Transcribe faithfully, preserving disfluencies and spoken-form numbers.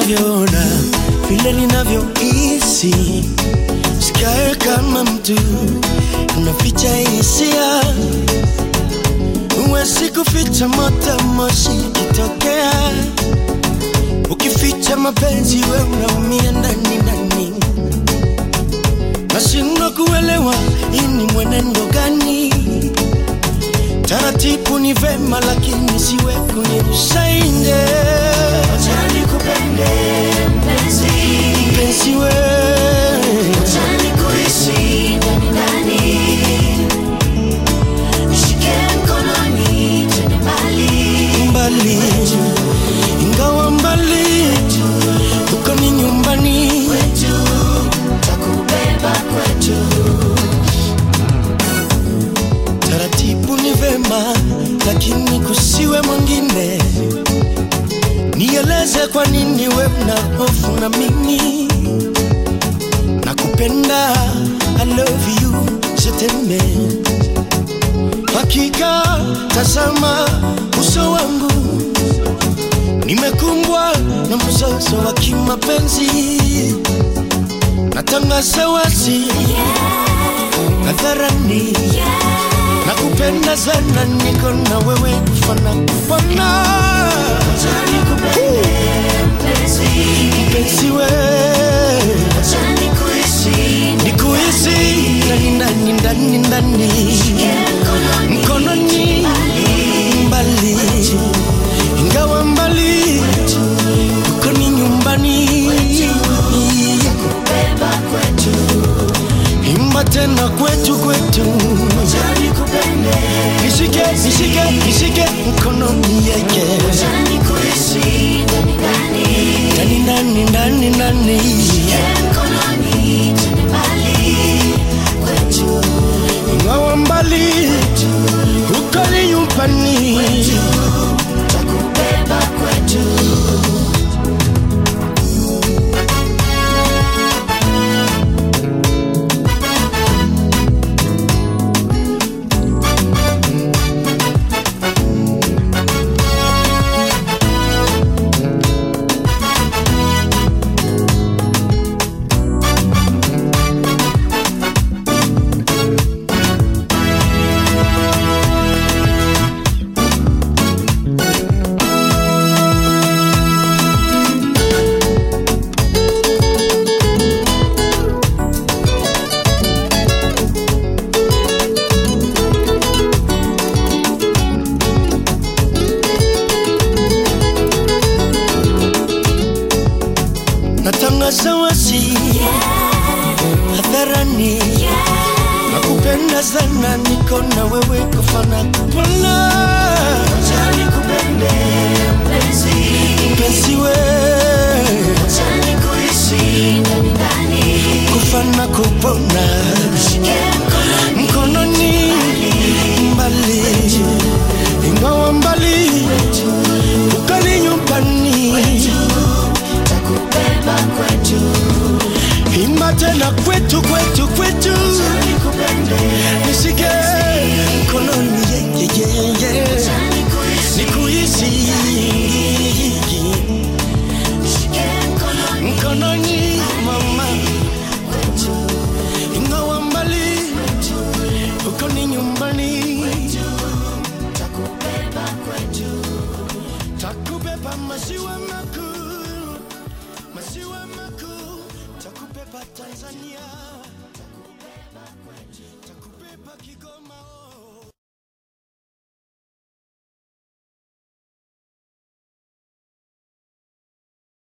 unavyoona, vile ninavyohisi, sikae kama mtu unaficha hisia. Huwezi kuficha moto moshi kitokea, ukificha mapenzi wewe unaumia ndani ndani. Nashindwa kuelewa hii ni mwenendo gani. Taratibu ni vema lakini siwe kunirushainde. Acha nikupende mpenzi, mpenzi wewe. Acha nikuhisi ndani ndani. Nishike mkononi twende mbali mbali. Ingawa mbali uko ni nyumbani kwetu, takubeba kwetu. Taratibu ni vema lakini kusiwe mwingine. Nieleze kwa nini wewe una hofu na mimi. Nakupenda, I love you, je t'aime. Hakika tazama uso wangu, nimekumbwa na mzozo wa kimapenzi. Natangaza wazi hadharani, nakupenda sana, niko na wewe kufana kupona. Acha nikupende mpenzi, mpenzi wewe. Acha nikuhisi, nikuhisi ndani ndani ndani ndani. Mkononi mbali, ingawa mbali uko ni nyumbani, takubeba kwetu. Imba tena kwetu kwetu. Acha nikupende, nishike nishike nishike mkononi yake. Acha nikuhisi ndani ndani ndani ndani ndani. Mkononi twende mbali kwetu. Ingawa mbali uko ni nyumbani, takubeba kwetu. Natangaza wazi hadharani, nakupenda sana, niko na wewe kufana kupona. Acha nikupende mpenzi, mpenzi wewe. Acha nikuhisi ndani ndani, kufana kupona. Mkononi mbali, ingawa mbali uko ni nyumbani, takubeba kwetu. Imba tena kwetu kwetu kwetu. Nishike mkononi yeah yeah yeah. Nikuhisi mkononi mama kwetu. Ingawa mbali uko ni nyumbani, takubeba kwetu. Takubeba maziwa makuu, maziwa makuu. Takubeba Tanzania, takubeba kwetu, takubeba Kigoma.